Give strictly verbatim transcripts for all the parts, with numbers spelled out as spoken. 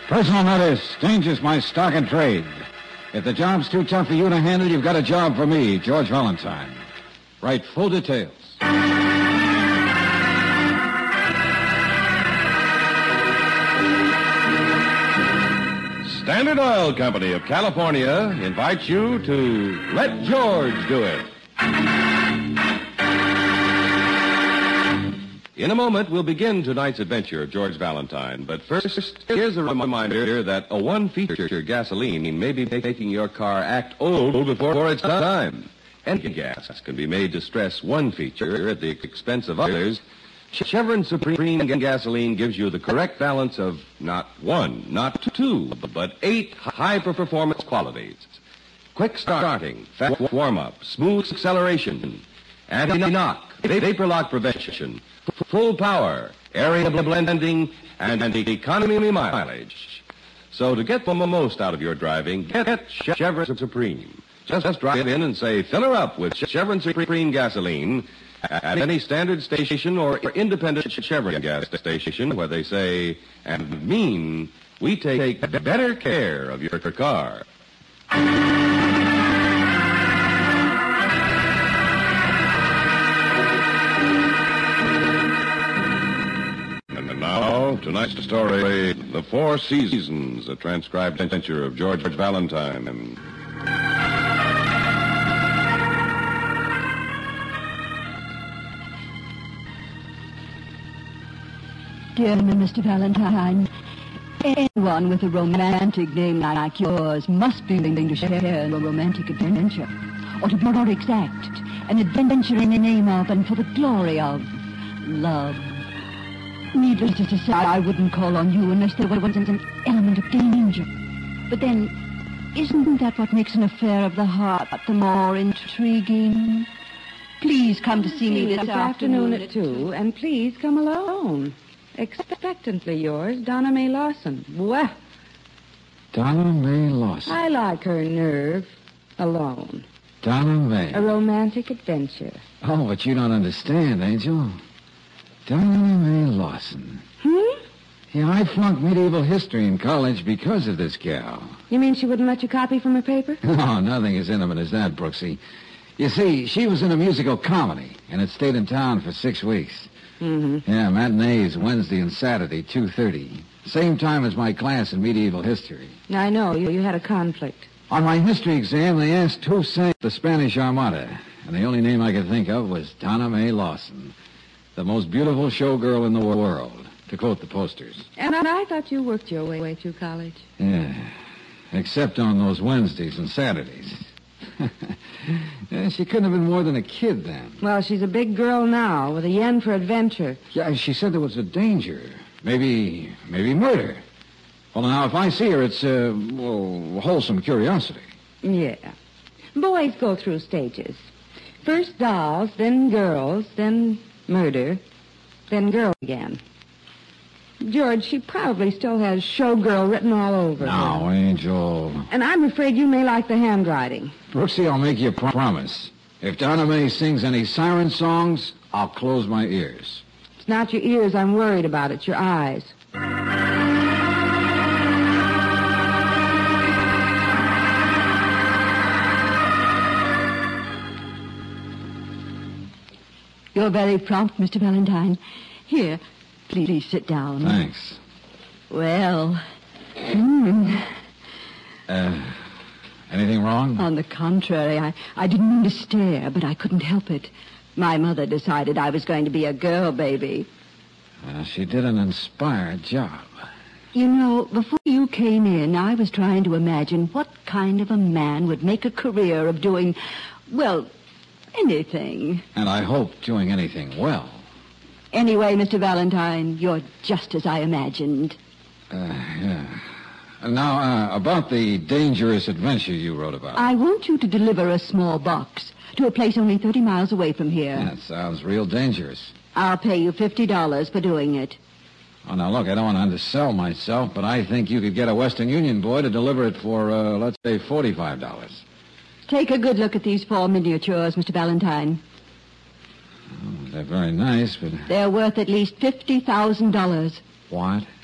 Personal notice. Danger's my stock and trade. If the job's too tough for you to handle, you've got a job for me, George Valentine. Write full details. Standard Oil Company of California invites you to Let George Do It. In a moment, we'll begin tonight's adventure of George Valentine. But first, here's a reminder that a one-feature gasoline may be making your car act old before its time. Any gas can be made to stress one feature at the expense of others. Chevron Supreme gasoline gives you the correct balance of not one, not two, but eight high-performance qualities. Quick starting, fast warm-up, smooth acceleration, anti-knock, vapor lock prevention, full power, area blending, and economy mileage. So to get the most out of your driving, get Chevron Supreme. Just, just drive in and say, fill her up with Chevron Supreme gasoline at any standard station or independent Chevron gas station where they say and mean we take better care of your car. And now, tonight's story, The Four Seasons, a transcribed adventure of George Valentine. And Dear Mister Valentine, anyone with a romantic name like yours must be willing to share a romantic adventure. Or to be more exact, an adventure in the name of and for the glory of love. Needless to say, I wouldn't call on you unless there wasn't an element of danger. But then, isn't that what makes an affair of the heart the more intriguing? Please come to see me this, this afternoon at two, and please come alone. Expectantly yours, Donna Mae Lawson. Well, Donna Mae Lawson. I like her nerve. Alone. Donna Mae. A romantic adventure. Oh, but you don't understand, Angel. Donna Mae Lawson. Hmm? Yeah, I flunked medieval history in college because of this gal. You mean she wouldn't let you copy from her paper? No, nothing as intimate as that, Brooksy. You see, she was in a musical comedy, and had stayed in town for six weeks. Mm-hmm. Yeah, matinees Wednesday and Saturday, two thirty. Same time as my class in medieval history. I know. You, you had a conflict. On my history exam, they asked who sank the Spanish Armada, and the only name I could think of was Donna Mae Lawson, the most beautiful showgirl in the world, to quote the posters. And I thought you worked your way through college. Yeah, except on those Wednesdays and Saturdays. Yeah, she couldn't have been more than a kid then. Well, she's a big girl now, with a yen for adventure. Yeah, she said there was a danger. Maybe, maybe murder. Well, now, if I see her, it's, uh, well, wholesome curiosity. Yeah. Boys go through stages. First dolls, then girls, then murder, then girl again. George, she probably still has showgirl written all over her. Now, Angel. And I'm afraid you may like the handwriting. Brooksy, I'll make you a pro- promise. If Donna Mae sings any siren songs, I'll close my ears. It's not your ears I'm worried about, it's your eyes. You're very prompt, Mister Valentine. Here, please, please sit down. Thanks. Well, hmm. Uh, anything wrong? On the contrary, I, I didn't mean to stare, but I couldn't help it. My mother decided I was going to be a girl baby. Well, she did an inspired job. You know, before you came in, I was trying to imagine what kind of a man would make a career of doing, well, anything. And I hope doing anything well. Anyway, Mister Valentine, you're just as I imagined. Uh, yeah. Now, uh, about the dangerous adventure you wrote about. I want you to deliver a small box to a place only thirty miles away from here. That sounds real dangerous. I'll pay you fifty dollars for doing it. Oh, now, look, I don't want to undersell myself, but I think you could get a Western Union boy to deliver it for, uh, let's say, forty-five dollars. Take a good look at these four miniatures, Mister Valentine. Oh, they're very nice, but... They're worth at least fifty thousand dollars. What?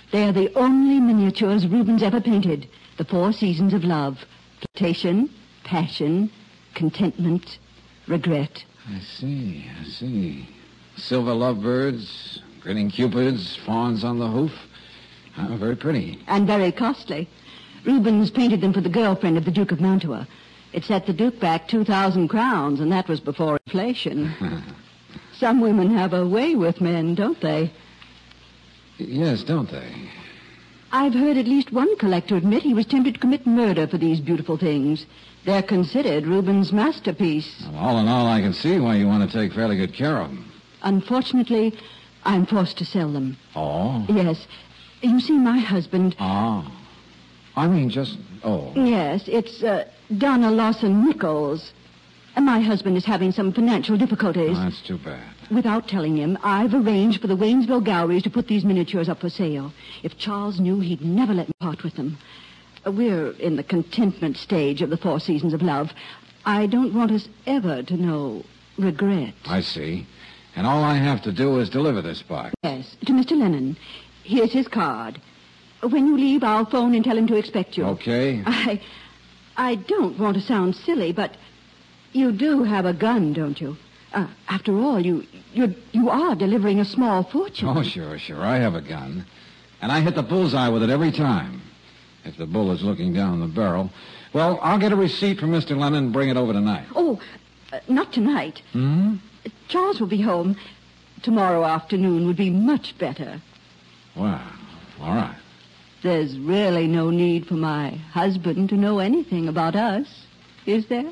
They are the only miniatures Rubens ever painted. The four seasons of love. Flirtation, passion, contentment, regret. I see, I see. Silver lovebirds, grinning cupids, fawns on the hoof. Oh, very pretty. And very costly. Rubens painted them for the girlfriend of the Duke of Mantua. It set the Duke back two thousand crowns, and that was before inflation. Some women have a way with men, don't they? Yes, don't they? I've heard at least one collector admit he was tempted to commit murder for these beautiful things. They're considered Rubens' masterpiece. Well, all in all, I can see why you want to take fairly good care of them. Unfortunately, I'm forced to sell them. Oh? Yes. You see, my husband... Oh. I mean, just... Oh. Yes, it's uh, Donna Lawson Nichols. And my husband is having some financial difficulties. Oh, that's too bad. Without telling him, I've arranged for the Waynesville Galleries to put these miniatures up for sale. If Charles knew, he'd never let me part with them. Uh, We're in the contentment stage of the Four Seasons of Love. I don't want us ever to know regret. I see. And all I have to do is deliver this box. Yes, to Mister Lennon. Here's his card. When you leave, I'll phone and tell him to expect you. Okay. I, I don't want to sound silly, but you do have a gun, don't you? Uh, after all, you you you are delivering a small fortune. Oh, sure, sure. I have a gun. And I hit the bullseye with it every time. If the bull is looking down the barrel. Well, I'll get a receipt from Mister Lennon and bring it over tonight. Oh, uh, not tonight. Hmm? Charles will be home. Tomorrow afternoon would be much better. Well, all right. There's really no need for my husband to know anything about us, is there?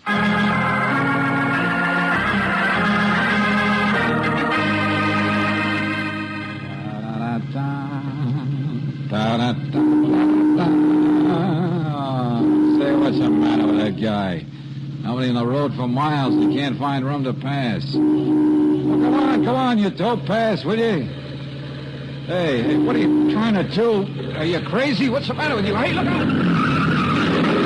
Say, what's the matter with that guy? Nobody in the road for miles. He can't find room to pass. Well, come on, come on, you dope pass, will you? Hey, hey, what are you trying to do? Are you crazy? What's the matter with you? Hey, look out!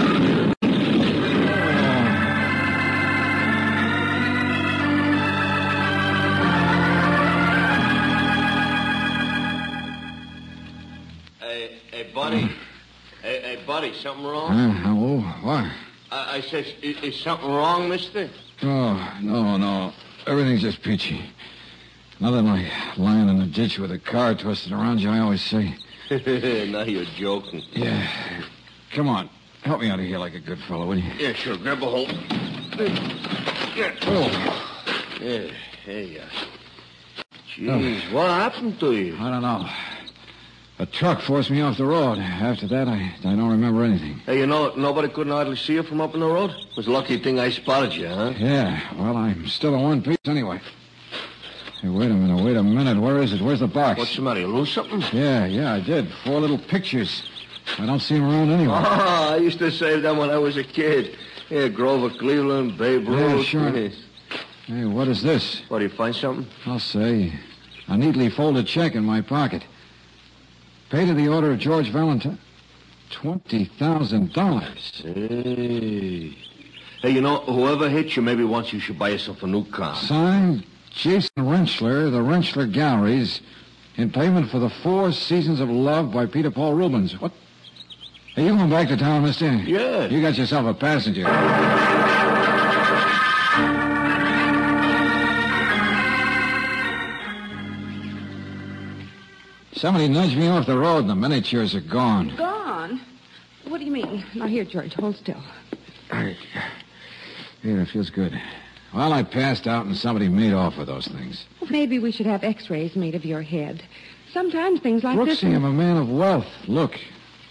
Hey, hey, buddy. Hey, hey, buddy, something wrong? Uh, oh, what? I, I said, is, is something wrong, mister? Oh, no, no. Everything's just peachy. Nothing like lying in a ditch with a car twisted around you, I always say. Now you're joking. Yeah. Come on. Help me out of here like a good fellow, will you? Yeah, sure. Grab a hold. Yeah. Oh. Yeah, hey, uh, Jeez, what happened to you? I don't know. A truck forced me off the road. After that, I, I don't remember anything. Hey, you know, nobody couldn't hardly see you from up in the road? It was a lucky thing I spotted you, huh? Yeah, well, I'm still in one piece anyway. Hey, wait a minute, wait a minute. Where is it? Where's the box? What's the matter? You lose something? Yeah, yeah, I did. Four little pictures. I don't see them around anywhere. Oh, I used to save them when I was a kid. Yeah, Grover Cleveland, Babe Ruth. Yeah, sure. Yes. Hey, what is this? What, do you find something? I'll say. A neatly folded check in my pocket. Paid to the order of George Valentine. Twenty thousand dollars. Hey. Hey, you know, whoever hit you maybe wants you should buy yourself a new car. Signed, Jason Rentschler, the Rentschler Galleries, in payment for the Four Seasons of Love by Peter Paul Rubens. What? Hey, you going back to town, mister? Yeah. You got yourself a passenger. Somebody nudged me off the road and the miniatures are gone. Gone? What do you mean? Now, here, George, hold still. I, yeah, that feels good. Well, I passed out and somebody made off with those things. Well, maybe we should have x-rays made of your head. Sometimes things like this... Brooksy, I'm a man of wealth. Look.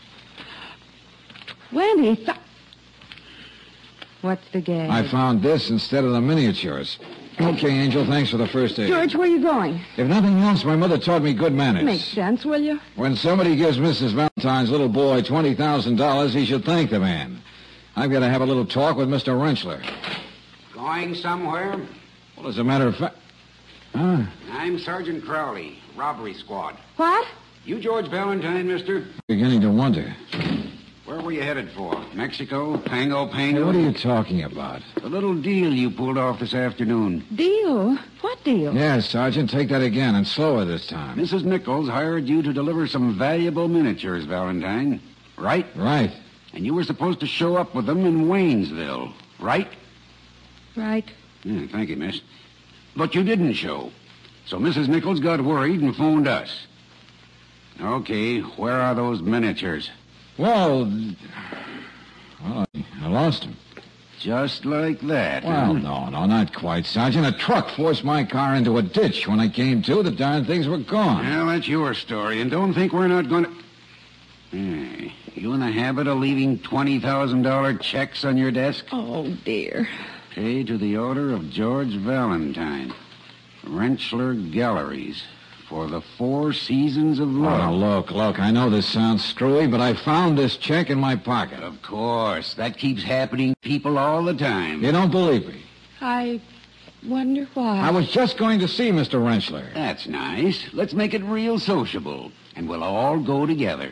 twenty thousand... What's the game? I found this instead of the miniatures. Okay, Angel, thanks for the first aid. George, where are you going? If nothing else, my mother taught me good manners. Makes sense, will you? When somebody gives Missus Valentine's little boy twenty thousand dollars, he should thank the man. I've got to have a little talk with Mister Rentschler. Going somewhere? Well, as a matter of fact... Huh? I'm Sergeant Crowley, robbery squad. What? You George Valentine, mister? Beginning to wonder. Where were you headed for? Mexico? Pango, Hey, Pango? what are you talking about? The little deal you pulled off this afternoon. Deal? What deal? Yes, Sergeant, take that again and slower this time. Missus Nichols hired you to deliver some valuable miniatures, Valentine. Right? Right. And you were supposed to show up with them in Waynesville. Right? Right. Yeah, thank you, miss. But you didn't show. So Missus Nichols got worried and phoned us. Okay, where are those miniatures? Well, well, I lost him. Just like that. Well, huh? no, no, not quite, Sergeant. A truck forced my car into a ditch. When I came to, the darn things were gone. Well, that's your story, and don't think we're not going to... Hey, you in the habit of leaving twenty thousand dollars checks on your desk? Oh, dear. Paid to the order of George Valentine. Rentschler Galleries. For the Four Seasons of Oh, now, Love. look, look, I know this sounds screwy, but I found this check in my pocket. Of course. That keeps happening to people all the time. You don't believe me? I wonder why. I was just going to see Mister Rentschler. That's nice. Let's make it real sociable, and we'll all go together.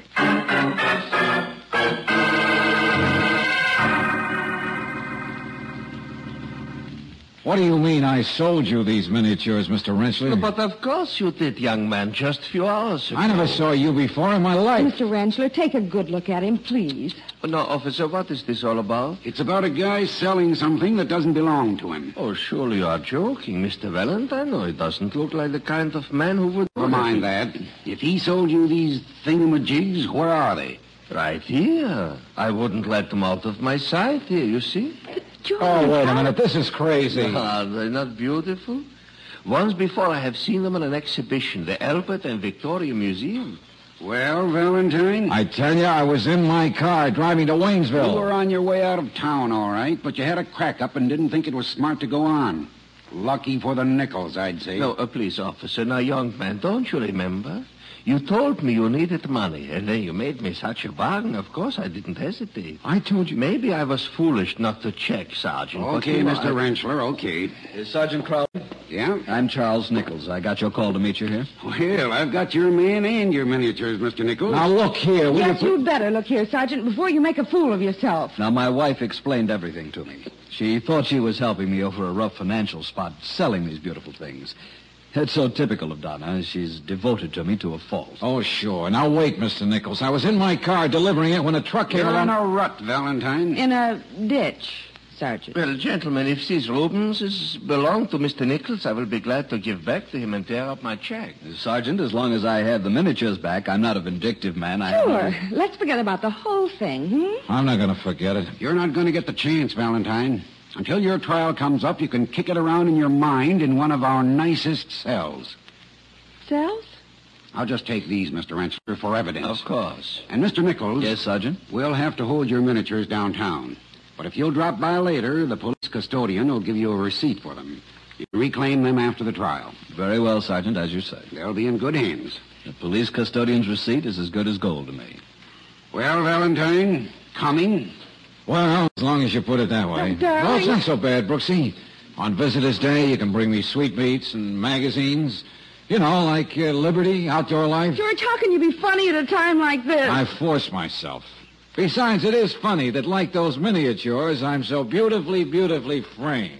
What do you mean I sold you these miniatures, Mister Rentschler? But of course you did, young man, just a few hours ago. I never saw you before in my life. Mister Rentschler, take a good look at him, please. No, officer, what is this all about? It's about a guy selling something that doesn't belong to him. Oh, surely you are joking, Mister Valentine. No, it doesn't look like the kind of man who would... Never mind that. If he sold you these thingamajigs, where are they? Right here. I wouldn't let them out of my sight here, you see. George, Oh, wait a how- minute. This is crazy. Are they not beautiful? Once before I have seen them in an exhibition, the Albert and Victoria Museum. Well, Valentine, I tell you, I was in my car driving to Waynesville. you were on your way out of town, all right, but you had a crack up and didn't think it was smart to go on. Lucky for the Nichols, I'd say. No, uh, please, officer. Now, young man, don't you remember? You told me you needed money, and then you made me such a bargain. Of course, I didn't hesitate. I told you. Maybe I was foolish not to check, Sergeant. but, Okay, you know, Mister I- Rentschler, okay. Uh, Sergeant Crowley, Yeah? I'm Charles Nichols. I got your call to meet you here. Well, I've got your man and your miniatures, Mister Nichols. Now, look here. Will Yes, you... you'd better look here, Sergeant, before you make a fool of yourself. Now, my wife explained everything to me. She thought she was helping me over a rough financial spot, selling these beautiful things. It's so typical of Donna. She's devoted to me to a fault. Oh, sure. Now, wait, Mister Nichols. I was in my car delivering it when a truck came You're along. in a rut, Valentine. In a ditch, Sergeant. Well, gentlemen, if these Rubenses belong to Mister Nichols, I will be glad to give back to him and tear up my check. Sergeant, as long as I have the miniatures back, I'm not a vindictive man. I have Sure. no- Let's forget about the whole thing, hmm? I'm not going to forget it. You're not going to get the chance, Valentine. Until your trial comes up, you can kick it around in your mind in one of our nicest cells. Cells? I'll just take these, Mister Rentschler, for evidence. Of course. And Mister Nichols, Yes, Sergeant? we'll have to hold your miniatures downtown. But if you'll drop by later, the police custodian will give you a receipt for them. You can reclaim them after the trial. Very well, Sergeant, as you say. They'll be in good hands. The police custodian's receipt is as good as gold to me. Well, Valentine, coming? Well, as long as you put it that way. Oh, darling. Well, it's not so bad, Brooksy. On Visitor's Day, you can bring me sweetmeats and magazines. You know, like uh, Liberty, Outdoor Life. George, how can you be funny at a time like this? I force myself. Besides, it is funny that, like those miniatures, I'm so beautifully, beautifully framed.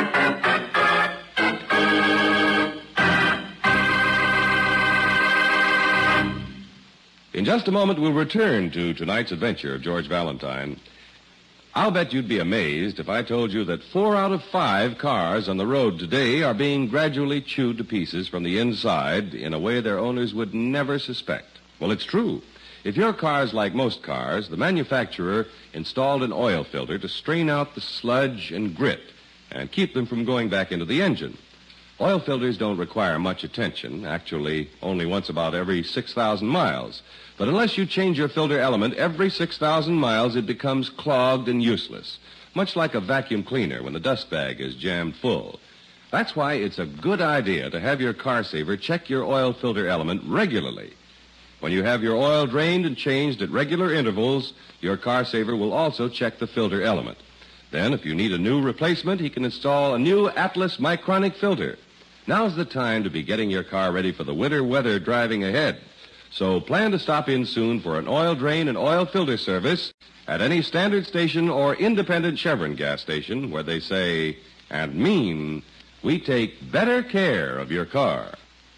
In just a moment, we'll return to tonight's adventure of George Valentine. I'll bet you'd be amazed if I told you that four out of five cars on the road today are being gradually chewed to pieces from the inside in a way their owners would never suspect. Well, it's true. If your car's like most cars, the manufacturer installed an oil filter to strain out the sludge and grit and keep them from going back into the engine. Oil filters don't require much attention, actually only once about every six thousand miles. But unless you change your filter element every six thousand miles, it becomes clogged and useless, much like a vacuum cleaner when the dust bag is jammed full. That's why it's a good idea to have your car saver check your oil filter element regularly. When you have your oil drained and changed at regular intervals, your car saver will also check the filter element. Then, if you need a new replacement, he can install a new Atlas Micronic filter. Now's the time to be getting your car ready for the winter weather driving ahead. So plan to stop in soon for an oil drain and oil filter service at any standard station or independent Chevron gas station where they say and mean we take better care of your car.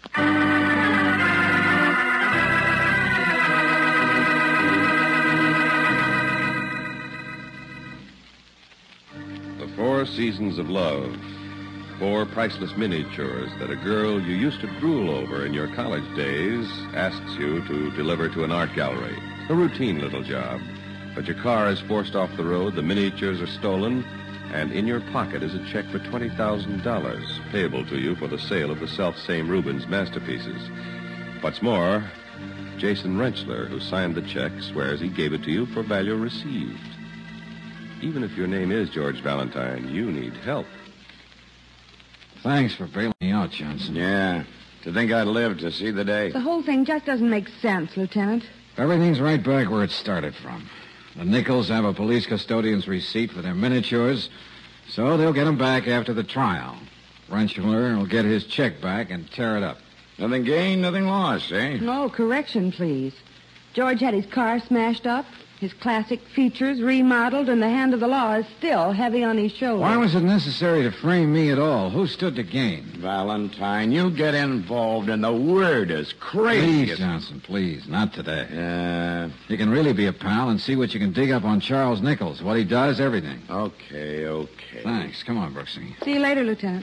The Four Seasons of Love. Four priceless miniatures that a girl you used to drool over in your college days asks you to deliver to an art gallery. A routine little job. But your car is forced off the road, the miniatures are stolen, and in your pocket is a check for twenty thousand dollars payable to you for the sale of the self-same Rubens masterpieces. What's more, Jason Rentschler, who signed the check, swears he gave it to you for value received. Even if your name is George Valentine, you need help. Thanks for bailing me out, Johnson. Yeah. To think I'd live to see the day. The whole thing just doesn't make sense, Lieutenant. Everything's right back where it started from. The Nichols have a police custodian's receipt for their miniatures, so they'll get them back after the trial. Rentschler will get his check back and tear it up. Nothing gained, nothing lost, eh? No, correction, please. George had his car smashed up, his classic features remodeled, and the hand of the law is still heavy on his shoulder. Why was it necessary to frame me at all? Who stood to gain? Valentine, you get involved and the word is crazy. Please, Johnson, please. Not today. Uh, You can really be a pal and see what you can dig up on Charles Nichols. What he does, everything. okay, okay. Thanks. Come on, Brooksy. See you later, Lieutenant.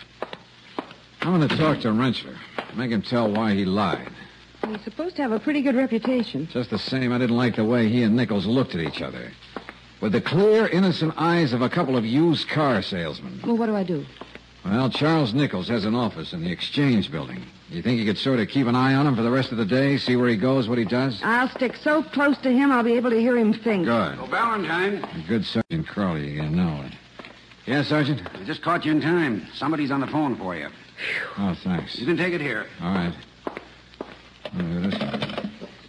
I'm going to talk to Rentschler. Make him tell why he lied. He's supposed to have a pretty good reputation. Just the same, I didn't like the way he and Nichols looked at each other. With the clear, innocent eyes of a couple of used car salesmen. Well, what do I do? Well, Charles Nichols has an office in the Exchange Building. You think you could sort of keep an eye on him for the rest of the day, see where he goes, what he does? I'll stick so close to him I'll be able to hear him think. Good. Oh, Valentine. A good Sergeant Crowley, you know it. Yes, Sergeant? I just caught you in time. Somebody's on the phone for you. Oh, thanks. You can take it here. All right. Let me do this one.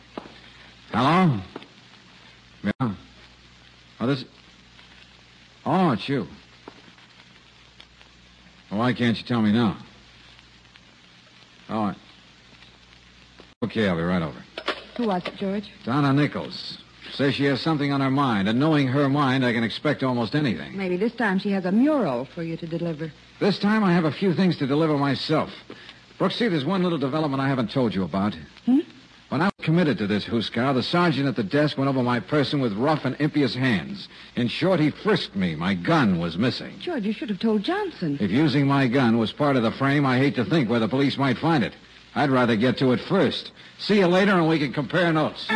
Hello? Yeah? Oh, this... Oh, it's you. Well, why can't you tell me now? Oh, okay, I'll be right over. Who was it, George? Donna Nichols. Says she has something on her mind, and knowing her mind, I can expect almost anything. Maybe this time she has a mural for you to deliver. This time I have a few things to deliver myself. Brooksy, there's one little development I haven't told you about. Hmm? When I was committed to this Huskow, the sergeant at the desk went over my person with rough and impious hands. In short, he frisked me. My gun was missing. George, you should have told Johnson. If using my gun was part of the frame, I hate to think where the police might find it. I'd rather get to it first. See you later, and we can compare notes.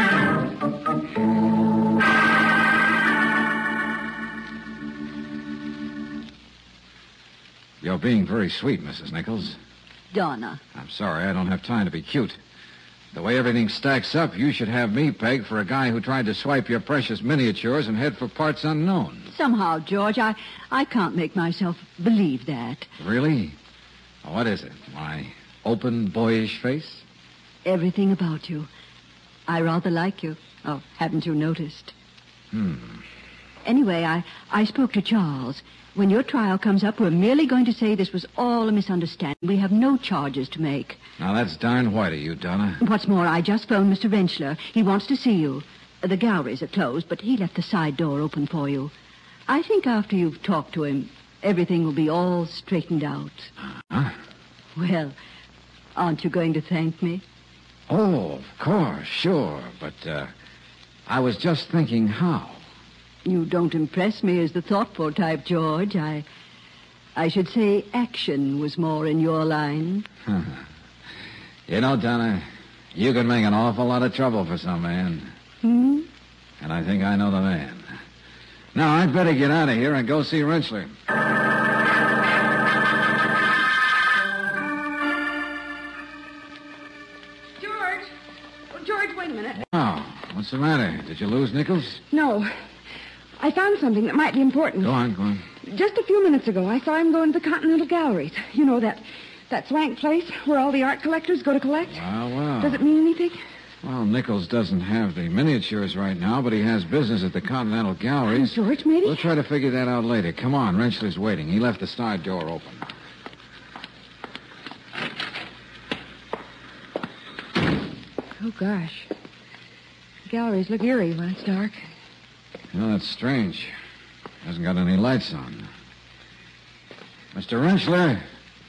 You're being very sweet, Missus Nichols. Donna. I'm sorry, I don't have time to be cute. The way everything stacks up, you should have me pegged for a guy who tried to swipe your precious miniatures and head for parts unknown. Somehow, George, I, I can't make myself believe that. Really? What is it? My open, boyish face? Everything about you. I rather like you. Oh, haven't you noticed? Hmm. Anyway, I, I spoke to Charles. When your trial comes up, we're merely going to say this was all a misunderstanding. We have no charges to make. Now, that's darn white of you, Donna. What's more, I just phoned Mister Rentschler. He wants to see you. The galleries are closed, but he left the side door open for you. I think after you've talked to him, everything will be all straightened out. Huh? Well, aren't you going to thank me? Oh, of course, sure. But, uh, I was just thinking how. You don't impress me as the thoughtful type, George. I I should say action was more in your line. You know, Donna, you could make an awful lot of trouble for some man. Hmm? And I think I know the man. Now, I'd better get out of here and go see Rentschler. George! Oh, George, wait a minute. Wow, what's the matter? Did you lose Nichols? No. I found something that might be important. Go on, go on. Just a few minutes ago, I saw him going to the Continental Galleries. You know, that that swank place where all the art collectors go to collect. Well, well. Does it mean anything? Well, Nichols doesn't have the miniatures right now, but he has business at the Continental Galleries. Oh, George, maybe? We'll try to figure that out later. Come on, Rentschler's waiting. He left the side door open. Oh, gosh. The galleries look eerie when it's dark. You know, that's strange. Hasn't got any lights on. Mister Rentschler?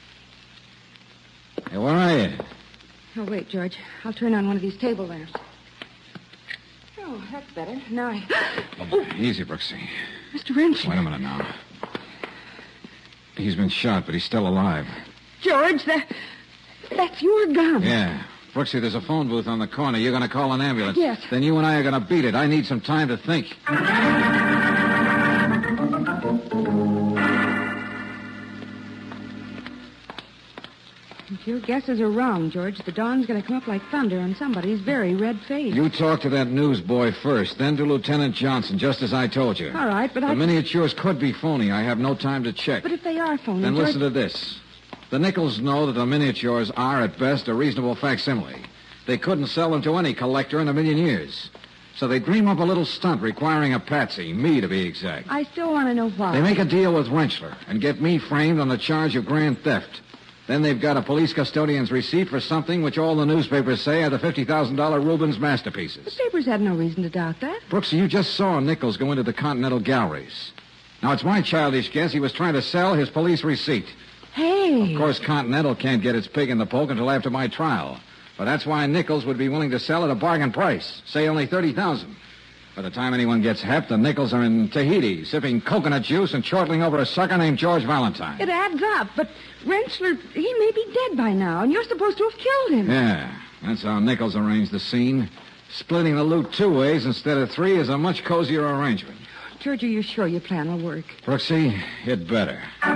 Hey, where are you? Oh, wait, George. I'll turn on one of these table lamps. Oh, that's better. Now I... Oh. Easy, Brooksy. Mister Rentschler. Wait a minute now. He's been shot, but he's still alive. George, that... that's your gun. Yeah. Brooksy, there's a phone booth on the corner. You're going to call an ambulance. Yes. Then you and I are going to beat it. I need some time to think. If your guesses are wrong, George, the dawn's going to come up like thunder on somebody's very red face. You talk to that newsboy first, then to Lieutenant Johnson, just as I told you. All right, but the I... The miniatures could be phony. I have no time to check. But if they are phony, Then George... listen to this. The Nichols know that the miniatures are, at best, a reasonable facsimile. They couldn't sell them to any collector in a million years. So they dream up a little stunt requiring a patsy, me to be exact. I still want to know why. They make a deal with Rentschler and get me framed on the charge of grand theft. Then they've got a police custodian's receipt for something which all the newspapers say are the fifty thousand dollars Rubens masterpieces. The papers had no reason to doubt that. Brooksy, you just saw Nichols go into the Continental Galleries. Now, it's my childish guess he was trying to sell his police receipt. Hey. Of course, Continental can't get its pig in the poke until after my trial. But that's why Nichols would be willing to sell at a bargain price, say only thirty thousand dollars. By the time anyone gets hep, the Nichols are in Tahiti, sipping coconut juice and chortling over a sucker named George Valentine. It adds up, but Rentschler, he may be dead by now, and you're supposed to have killed him. Yeah, that's how Nichols arranged the scene. Splitting the loot two ways instead of three is a much cozier arrangement. George, are you sure your plan will work? Brooksy, it better.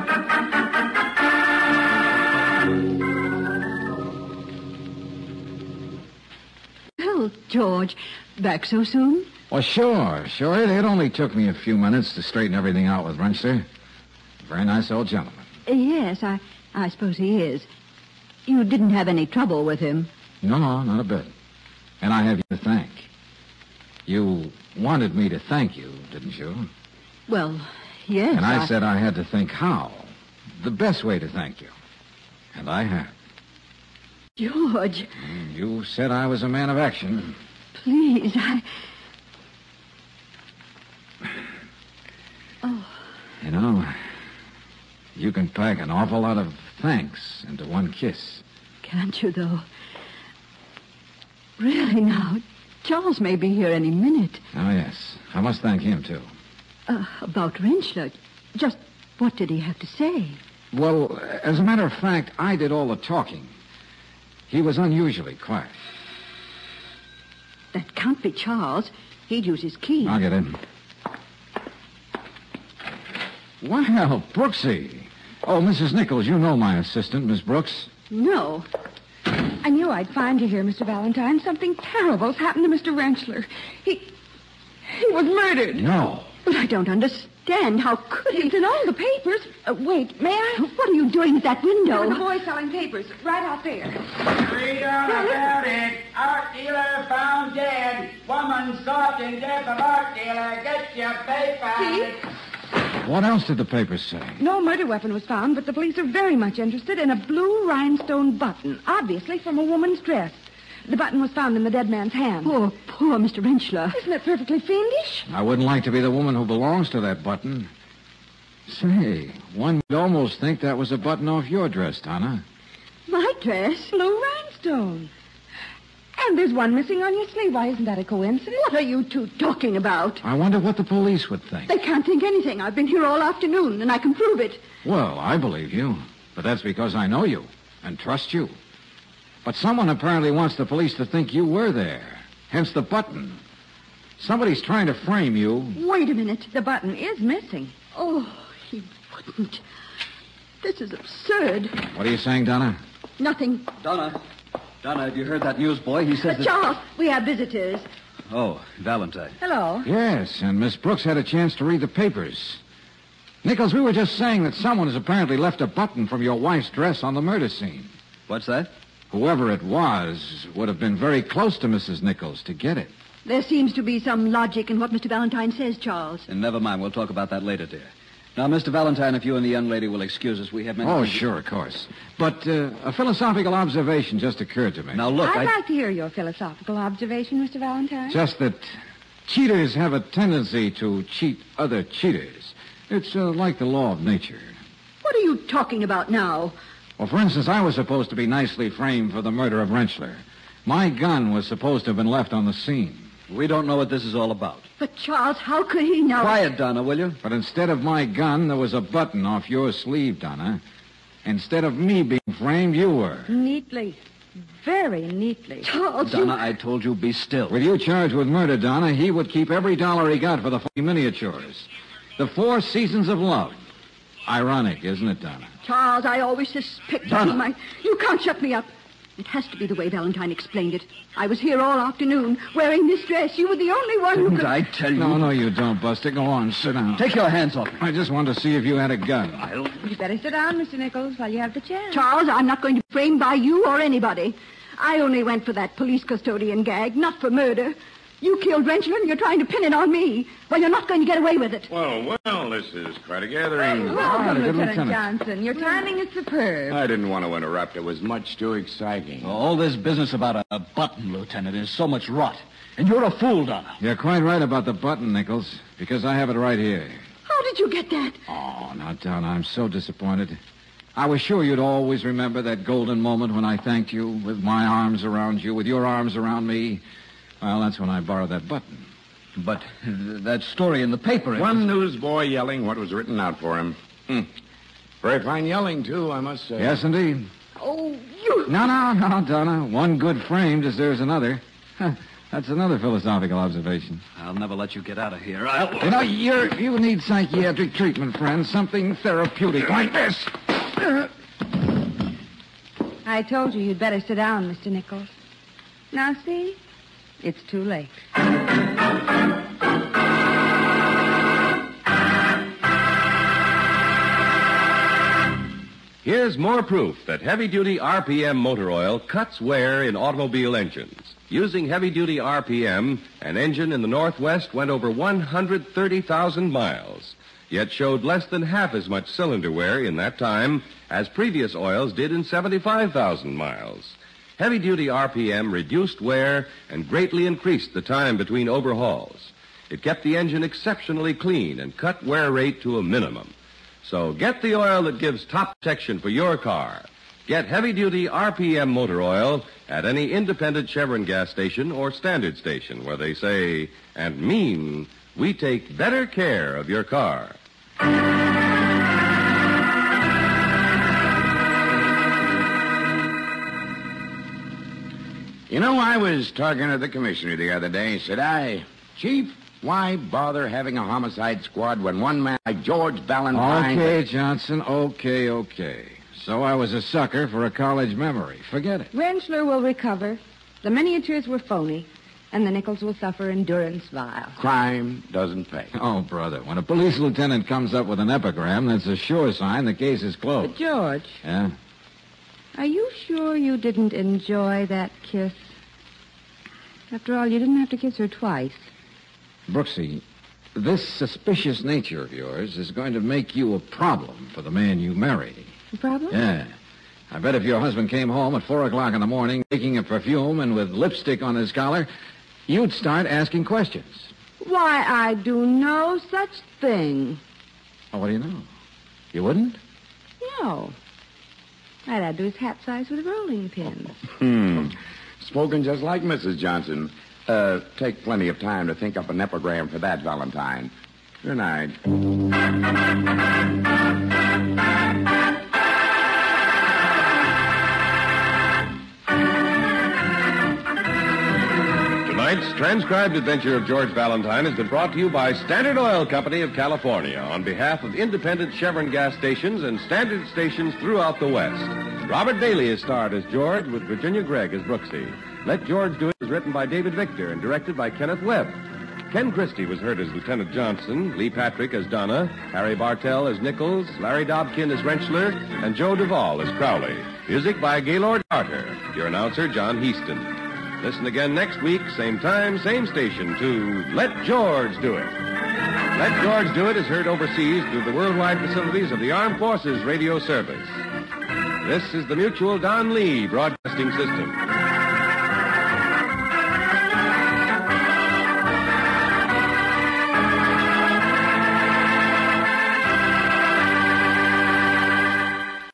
Well, George, back so soon? Well, sure, sure. It, it only took me a few minutes to straighten everything out with Rentschler. Very nice old gentleman. Uh, yes, I, I suppose he is. You didn't have any trouble with him? No, no, not a bit. And I have you to thank. You wanted me to thank you, didn't you? Well, yes. And I, I said I had to think how. The best way to thank you. And I have. George, You said I was a man of action. please, I... Oh, You know, you can pack an awful lot of thanks into one kiss. can't you, though? Really, now, Charles may be here any minute. Oh, yes. I must thank him, too. Uh, about Rentschler. Just what did he have to say? Well, as a matter of fact, I did all the talking. He was unusually quiet. That can't be Charles. He'd use his key. I'll get in. Well, Brooksy. Oh, Missus Nichols, you know my assistant, Miss Brooks. No. I knew I'd find you here, Mister Valentine. Something terrible's happened to Mister Rentschler. He... he was murdered. No. But I don't understand. How could he? It's in all the papers. Uh, wait, may I? What are you doing at that window? There was a boy selling papers right out there. Read on about it. Art dealer found dead. Woman sought in death of art dealer. Get your paper. See? What else did the papers say? No murder weapon was found, but the police are very much interested in a blue rhinestone button, obviously from a woman's dress. The button was found in the dead man's hand. Poor, poor Mister Rentschler. Isn't it perfectly fiendish? I wouldn't like to be the woman who belongs to that button. Say, one would almost think that was a button off your dress, Donna. My dress? Blue rhinestone. And there's one missing on your sleeve. Why, isn't that a coincidence? What are you two talking about? I wonder what the police would think. They can't think anything. I've been here all afternoon, and I can prove it. Well, I believe you. But that's because I know you and trust you. But someone apparently wants the police to think you were there. Hence the button. Somebody's trying to frame you. Wait a minute. The button is missing. Oh, he wouldn't. This is absurd. What are you saying, Donna? Nothing. Donna. Donna, have you heard that newsboy? He Uh, says that... Charles, we have visitors. Oh, Valentine. Hello. Yes, and Miss Brooks had a chance to read the papers. Nichols, we were just saying that someone has apparently left a button from your wife's dress on the murder scene. What's that? Whoever it was would have been very close to Missus Nichols to get it. There seems to be some logic in what Mister Valentine says, Charles. And never mind. We'll talk about that later, dear. Now, Mister Valentine, if you and the young lady will excuse us, we have many... Oh, things- sure, of course. But uh, a philosophical observation just occurred to me. Now, look, I'd I... like to hear your philosophical observation, Mister Valentine. Just that cheaters have a tendency to cheat other cheaters. It's uh, like the law of nature. What are you talking about now? Well, for instance, I was supposed to be nicely framed for the murder of Rentschler. My gun was supposed to have been left on the scene. We don't know what this is all about. But, Charles, how could he know? Quiet, Donna, will you? But instead of my gun, there was a button off your sleeve, Donna. Instead of me being framed, you were. Neatly. Very neatly. Charles, Donna, you... I told you, be still. With you charged with murder, Donna, he would keep every dollar he got for the f***ing miniatures. The Four Seasons of Love. Ironic, isn't it, Donna? Charles, I always suspected Donna. you. My... You can't shut me up. It has to be the way Valentine explained it. I was here all afternoon, wearing this dress. You were the only one who Didn't could... I tell you? No, no, you don't, Buster. Go on, sit down. Take your hands off me. I just wanted to see if you had a gun. I'll... You better sit down, Mister Nichols, while you have the chance. Charles, I'm not going to be framed by you or anybody. I only went for that police custodian gag, not for murder. You killed Rentschler and you're trying to pin it on me. Well, you're not going to get away with it. Well, well, this is quite a gathering. Welcome, good Lieutenant Lieutenant. Johnson. Your timing is superb. I didn't want to interrupt. It was much too exciting. All this business about a, a button, Lieutenant, is so much rot. And you're a fool, Donna. You're quite right about the button, Nichols, because I have it right here. How did you get that? Oh, now, Donna, I'm so disappointed. I was sure you'd always remember that golden moment when I thanked you with my arms around you, with your arms around me. Well, that's when I borrowed that button. But uh, that story in the paper... it One was- newsboy yelling what was written out for him. Hmm. Very fine yelling, too, I must say. Yes, indeed. Oh, you... No, no, no, Donna. One good frame deserves another. Huh, that's another philosophical observation. I'll never let you get out of here. I'll... You know, you're, you need psychiatric treatment, friend. Something therapeutic like this. I told you you'd better sit down, Mister Nichols. Now, see? It's too late. Here's more proof that heavy-duty R P M motor oil cuts wear in automobile engines. Using heavy-duty R P M, an engine in the Northwest went over one hundred thirty thousand miles, yet showed less than half as much cylinder wear in that time as previous oils did in seventy-five thousand miles. Heavy-duty R P M reduced wear and greatly increased the time between overhauls. It kept the engine exceptionally clean and cut wear rate to a minimum. So get the oil that gives top protection for your car. Get heavy-duty R P M motor oil at any independent Chevron gas station or standard station where they say and mean we take better care of your car. You know, I was talking to the commissioner the other day, said I, Chief, why bother having a homicide squad when one man like George Valentine... Okay, Johnson, okay, okay. So I was a sucker for a college memory. Forget it. Rentschler will recover. The miniatures were phony, and the Nichols will suffer endurance vile. Crime doesn't pay. Oh, brother, when a police lieutenant comes up with an epigram, that's a sure sign the case is closed. But, George, Yeah? are you sure you didn't enjoy that kiss? After all, you didn't have to kiss her twice. Brooksy, this suspicious nature of yours is going to make you a problem for the man you marry. A problem? Yeah. I bet if your husband came home at four o'clock in the morning, making a perfume and with lipstick on his collar, you'd start asking questions. Why, I do no such thing. Oh, what do you know? You wouldn't? No. I'd add to his hat size with rolling pins. Hmm. Spoken just like Missus Johnson. Uh, take plenty of time to think up an epigram for that, Valentine. Good night. Tonight's transcribed adventure of George Valentine has been brought to you by Standard Oil Company of California on behalf of independent Chevron gas stations and standard stations throughout the West. Robert Bailey is starred as George with Virginia Gregg as Brooksy. Let George Do It was written by David Victor and directed by Kenneth Webb. Ken Christie was heard as Lieutenant Johnson, Lee Patrick as Donna, Harry Bartell as Nichols, Larry Dobkin as Rentschler, and Joe Duvall as Crowley. Music by Gaylord Carter. Your announcer, John Heaston. Listen again next week, same time, same station, to Let George Do It. Let George Do It is heard overseas through the worldwide facilities of the Armed Forces Radio Service. This is the Mutual Don Lee Broadcasting System.